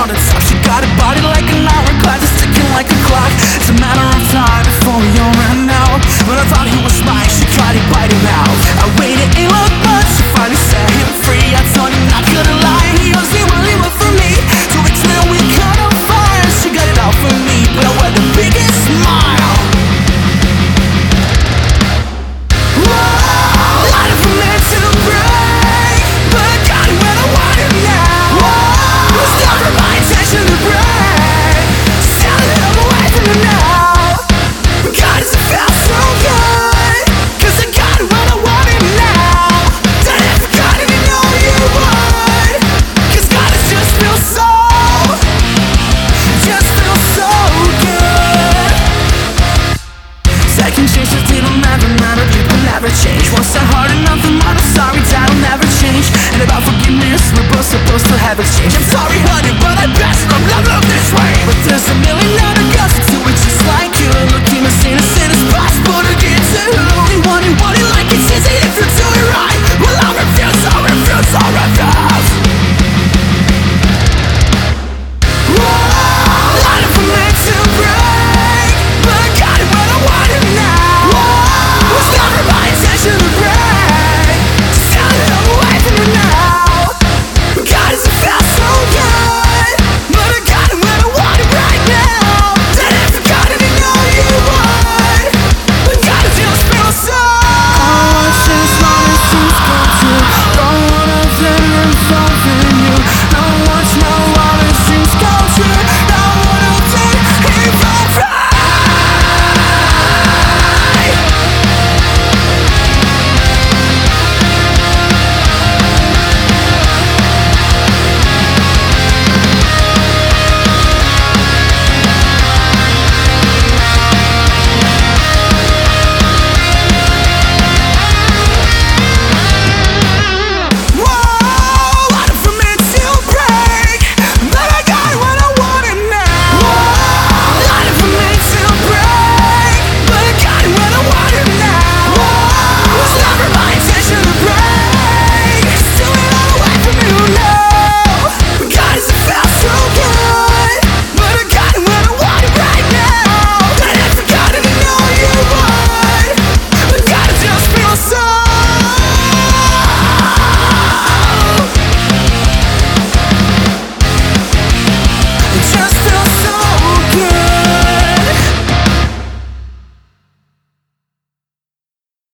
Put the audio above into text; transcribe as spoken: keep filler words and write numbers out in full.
on the top. She got a body like an hourglass, it's ticking like a clock. It's a matter of time before we all ran out. But I thought he was mine, she tried to bite him out. I waited in love, but she finally set him free. I told him not gonna lie, he was the only one for me. Two weeks later we caught on fire, she got it out for me, but I wear the biggest smile. Whoa, light it for men to break, but I got it when I want it now. Whoa, it's never my intention to break, stealing him away from me now. But God, does it feel so good, 'cause I got it when I want it now. That I forgot it, you know you would, 'cause God, it just feels so, just feels so good. Second chances, they don't never matter, people never change. Once I hard enough, I'm not sorry, that'll never change. And about forgiveness, we're both supposed to have exchange. I'm sorry honey, but I best not love this way. But there's a million